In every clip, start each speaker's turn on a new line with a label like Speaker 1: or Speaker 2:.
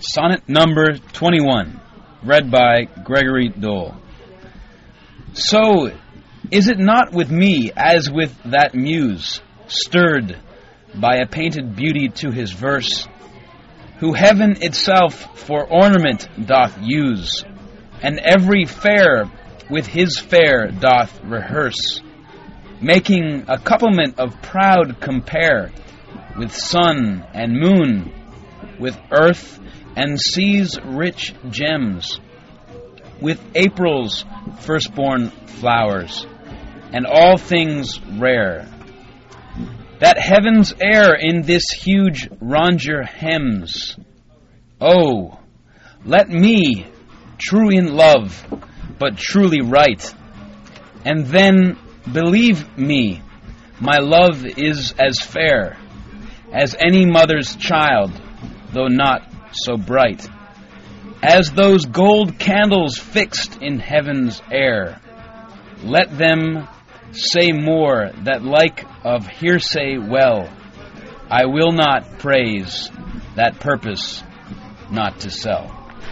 Speaker 1: Sonnet number 21, read by Gregory Dole. So, is it not with me as with that muse, stirred by a painted beauty to his verse, who heaven itself for ornament doth use, and every fair with his fair doth rehearse, making a couplement of proud compare, with sun and moon, with earth and sea's rich gems, with April's firstborn flowers, and all things rare, that heaven's air in this huge rondure hems. Oh, let me, true in love, but truly right, and then believe me, my love is as fair as any mother's child, though not so bright, as those gold candles fixed in heaven's air. Let them say more that like of hearsay well, I will not praise that purpose not to sell.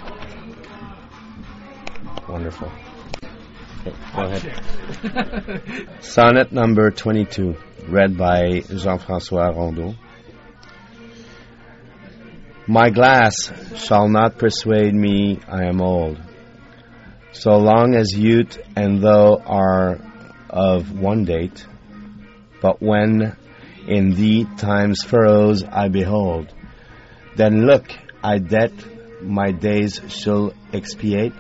Speaker 2: Wonderful. Okay, go ahead. Sonnet number 22, read by Jean-François Rondeau. My glass shall not persuade me I am old, so long as youth and thou are of one date. But when in thee time's furrows I behold, then look, I that my days shall expiate.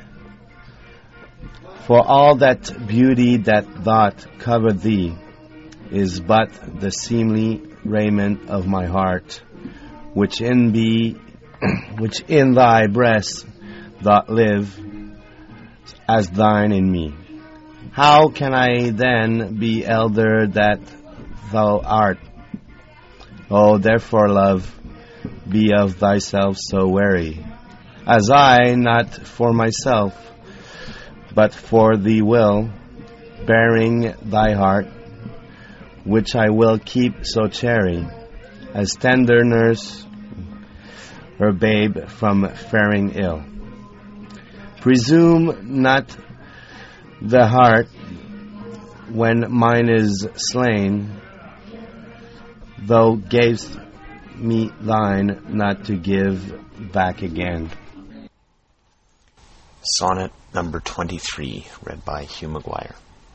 Speaker 2: For all that beauty that doth cover thee is but the seemly raiment of my heart, which in thy breast doth live as thine in me. How can I then be elder that thou art? Oh, therefore, love, be of thyself so wary, as I, not for myself, but for thee will, bearing thy heart, which I will keep so chary, as tender nurse her babe from faring ill. Presume not the heart when mine is slain, thou gavest me thine not to give back again.
Speaker 3: Sonnet number 23, read by Hugh Maguire.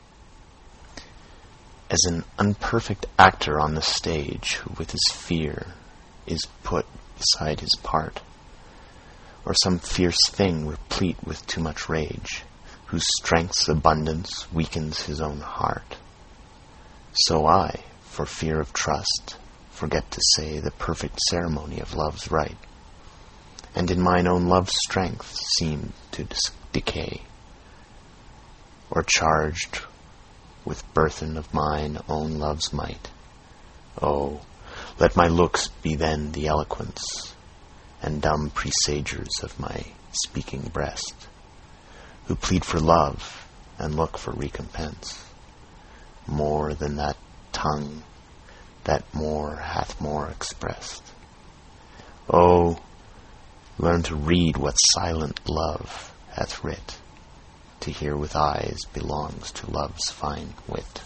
Speaker 3: As an unperfect actor on the stage, who with his fear is put beside his part, or some fierce thing replete with too much rage, whose strength's abundance weakens his own heart, so I, for fear of trust, forget to say the perfect ceremony of love's rite, and in mine own love's strength seem to decay, or charged with burthen of mine own love's might. Oh, let my looks be then the eloquence and dumb presagers of my speaking breast, who plead for love and look for recompense, more than that tongue that more hath more expressed. Oh, learn to read what silent love hath writ, to hear with eyes belongs to love's fine wit.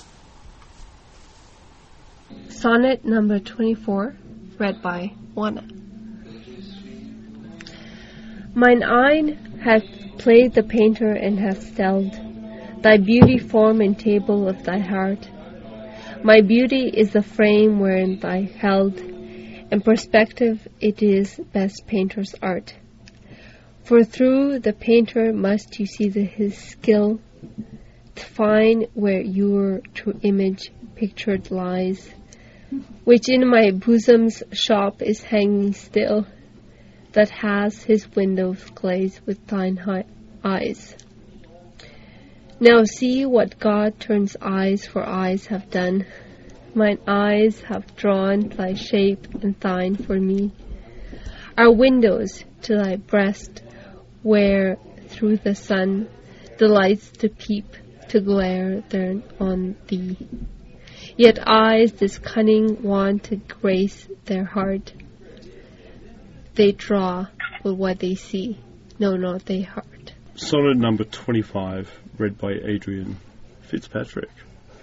Speaker 4: Sonnet number 24, read by Juana. Mine eye hath played the painter and hath stelled thy beauty form and table of thy heart. My beauty is the frame wherein thy held, and perspective it is best painter's art. For through the painter must you see his skill, to find where your true image pictured lies, which in my bosom's shop is hanging still, that has his windows glazed with thine eyes. Now see what God turns eyes for eyes have done. Mine eyes have drawn thy shape, and thine for me are windows to thy breast, where through the sun delights to peep, to glare there on thee. Yet eyes this cunning want to grace their heart. They draw with what they see, no, not their heart.
Speaker 5: Sonnet number 25, read by Adrian Fitzpatrick.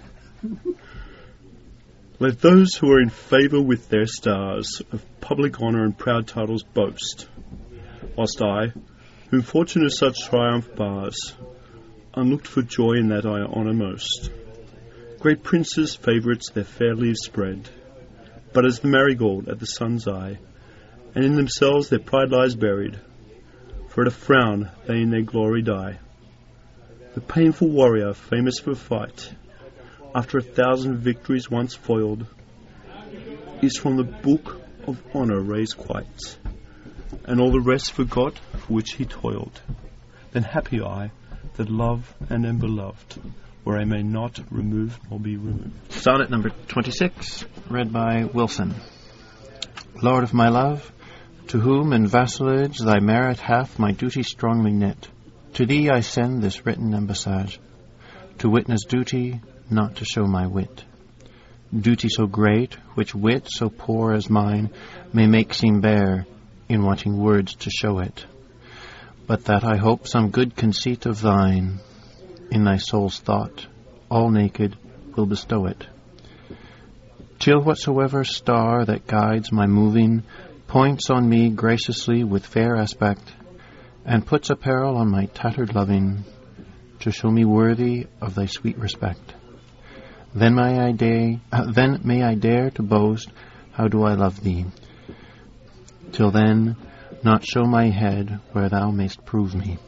Speaker 5: Let those who are in favour with their stars of public honour and proud titles boast, whilst I, whom fortune of such triumph bars, unlooked for joy in that I honour most. Great princes' favourites their fair leaves spread, but as the marigold at the sun's eye, and in themselves their pride lies buried, for at a frown they in their glory die. The painful warrior, famous for fight, after 1,000 victories once foiled, is from the book of honour raised quite, and all the rest forgot for which he toiled. Then happy I, that love and am beloved, where I may not remove nor be removed.
Speaker 6: Sonnet number 26, read by Wilson. Lord of my love, to whom in vassalage thy merit hath my duty strongly knit, to thee I send this written embassage, to witness duty, not to show my wit. Duty so great, which wit so poor as mine may make seem bare, in wanting words to show it. But that I hope some good conceit of thine, in thy soul's thought, all naked, will bestow it. Till whatsoever star that guides my moving points on me graciously with fair aspect, and puts apparel on my tattered loving, to show me worthy of thy sweet respect. Then may I dare to boast how do I love thee. Till then, not show my head where thou mayst prove me.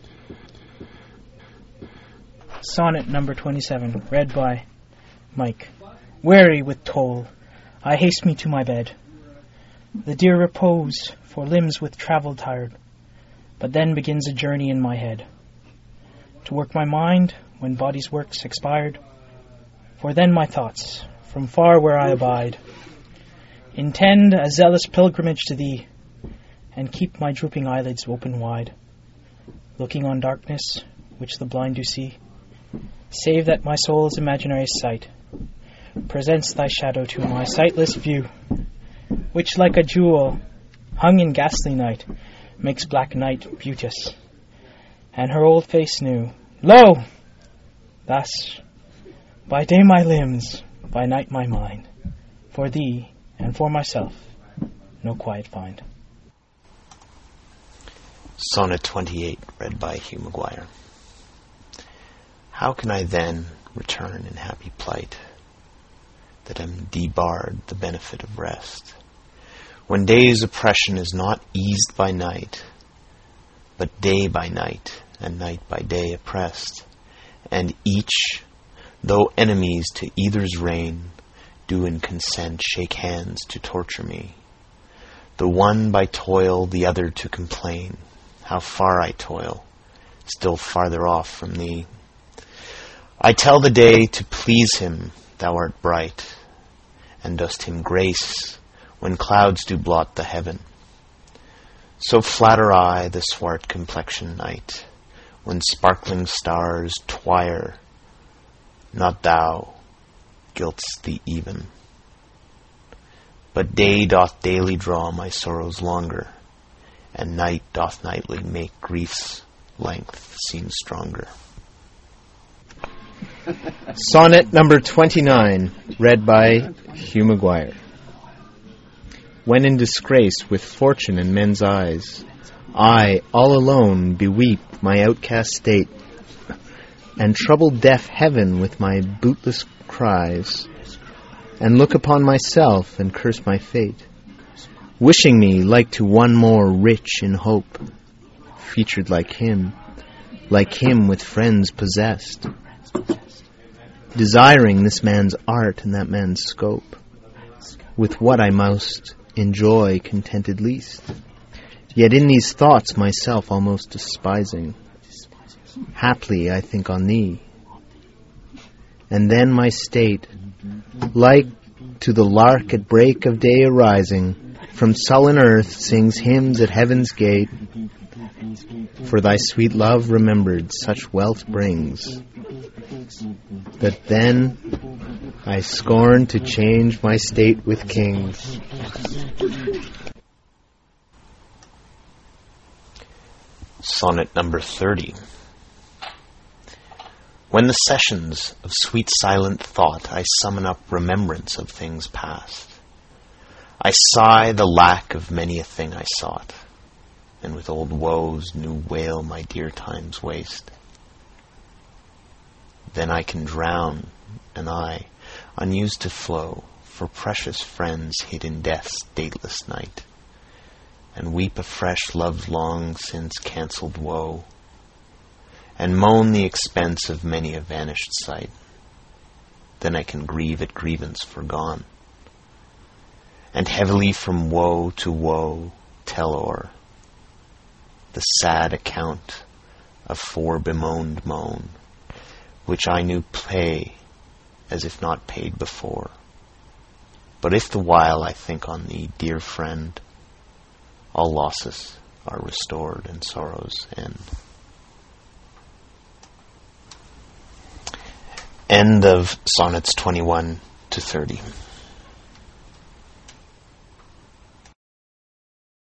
Speaker 7: Sonnet number 27, read by Mike. Weary with toil, I haste me to my bed. The dear repose for limbs with travel tired, but then begins a journey in my head. To work my mind when body's work's expired, for then my thoughts, from far where I abide, intend a zealous pilgrimage to thee, and keep my drooping eyelids open wide, looking on darkness which the blind do see, save that my soul's imaginary sight presents thy shadow to my sightless view, which like a jewel hung in ghastly night makes black night beauteous, and her old face new. Lo! Thus, by day my limbs, by night my mind, for thee and for myself no quiet find.
Speaker 3: Sonnet 28, read by Hugh Maguire. How can I then return in happy plight, that am debarred the benefit of rest, when day's oppression is not eased by night, but day by night and night by day oppressed, and each, though enemies to either's reign, do in consent shake hands to torture me, the one by toil, the other to complain, how far I toil, still farther off from thee. I tell the day to please him, thou art bright, and dost him grace when clouds do blot the heaven. So flatter I the swart complexioned night, when sparkling stars twire, not thou gilt'st the even. But day doth daily draw my sorrows longer, and night doth nightly make grief's length seem stronger.
Speaker 6: Sonnet number 29, read by Hugh Maguire. When in disgrace with fortune in men's eyes, I, all alone, beweep my outcast state, and trouble deaf heaven with my bootless cries, and look upon myself and curse my fate, wishing me like to one more rich in hope, featured like him with friends possessed, desiring this man's art and that man's scope, with what I most enjoy contented least, yet in these thoughts myself almost despising, haply I think on thee, and then my state, like to the lark at break of day arising, from sullen earth sings hymns at heaven's gate, for thy sweet love remembered such wealth brings, that then I scorn to change my state with kings.
Speaker 3: Sonnet number 30. When the sessions of sweet silent thought I summon up remembrance of things past, I sigh the lack of many a thing I sought, and with old woes new wail my dear time's waste. Then I can drown, and I, unused to flow, for precious friends hid in death's dateless night, and weep afresh love's long since cancelled woe, and moan the expense of many a vanished sight. Then I can grieve at grievance forgone, and heavily from woe to woe tell o'er the sad account of fore bemoaned moan, which I knew pay as if not paid before. But if the while I think on thee, dear friend, all losses are restored and sorrows end. End of Sonnets 21 to 30.